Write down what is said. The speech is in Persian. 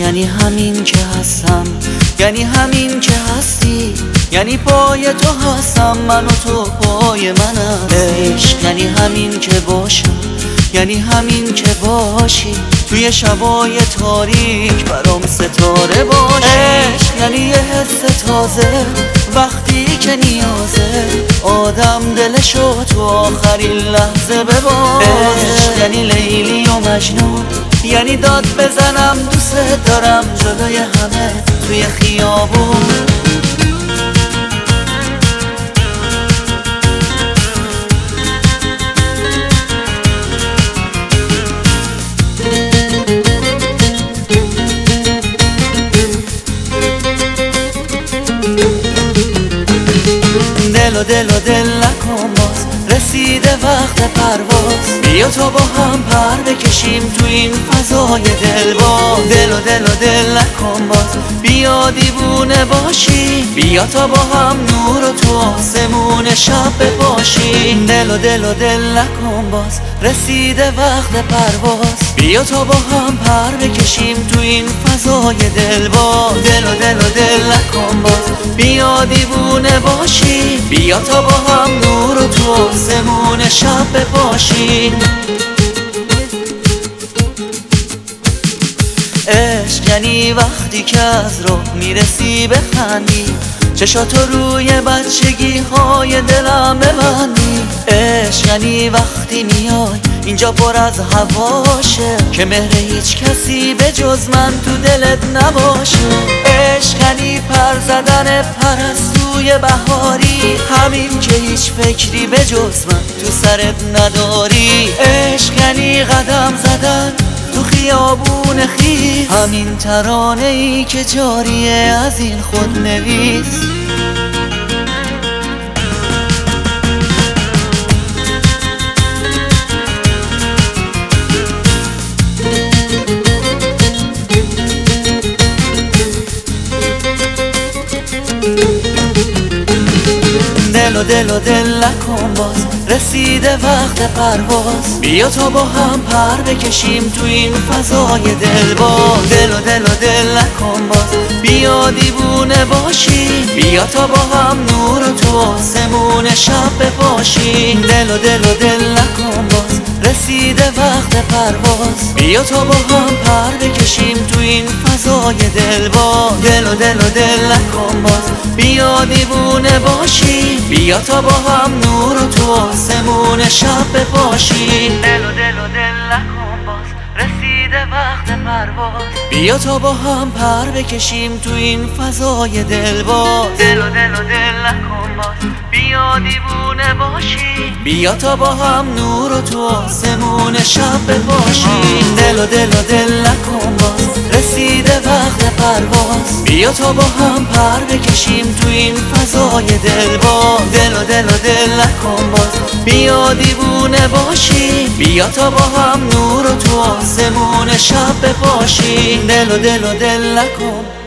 یعنی همین که هستم، یعنی همین که هستی، یعنی پای تو هستم من و تو پای من هستی. عشق یعنی همین که باشم، یعنی همین که باشی، توی شبای تاریک برام ستاره باشی. عشق یعنی یه حس تازه وقتی که نیازه آدم دلشو تو آخرین لحظه ببازه. عشق یعنی لیلی و مجنون، یعنی داد بزنم دوست دارم جلوی همه توی خیابون. دل و دل و دل نکن باز، رسیده وقت پرواز، بیا تا با هم پر بکشیم تو این فضای دلباز. دل و دل و دل نکن باز، بیا دیوونه باشی، بیا تا با هم نور و تو آسمون شب بپاشیم. دل و دل و دل نکن باز، رسیده وقت پرواز، بیا تا با هم پر بکشیم تو این فضای دلباز. دل و دل و دل نکن باز، بیا دیوونه باشی، بیا تا با هم نور و تو آسمون شب بپاشیم. عشق یعنی وقتی که از راه میرسی بخندی، چشاتو روی بچگی های دلم ببندی. عشق یعنی وقتی میای اینجا پر از هواشه، که مهر هیچ کسی به جز من تو دلت نباشه. عشق یعنی پر زدن پرستوی بهاری، همین که هیچ فکری به جز من تو سرت نداری. عشق یعنی قدم زدن تو خیابون خیس، همین ترانه ای که جاریه از این خود نویس. دل و دل و دل نکن باز، رسیده وقت پرواز، بیا تا با هم پر بکشیم تو این فضای دلباز. دل و دل و دل نکن باز، بیا دیوونه باشی، بیا تا با هم نور و تو آسمون شب بپاشیم. دل و دل و دل نکن باز، رسیده وقت پرواز، بیا تا با هم پر بکشیم تو این فضای دلباز. دل و دل و دل نکن باز، بیا دیوونه باشی، بیا تا با هم نور و تو آسمون شب بپاشیم. دل و دل و دل نکن باز، رسیده وقت پرواز، بیا تا با هم پر بکشیم تو این فضای دلباز. دل و دل و دل نکن باز، بیا دیوونه باشی، بیا تا با هم نور و تو آسمون شب بپاشیم. دل و دل و دل نکن باز، رسیده وقت پرواز، بیا تا با هم پر بکشیم تو این فضای دلباز. دل و دل و دل نکن باز، بیا دیوونه باشی، بیا تا با هم نور و تو آسمون شب بپاشیم. دل و دل و دل نکن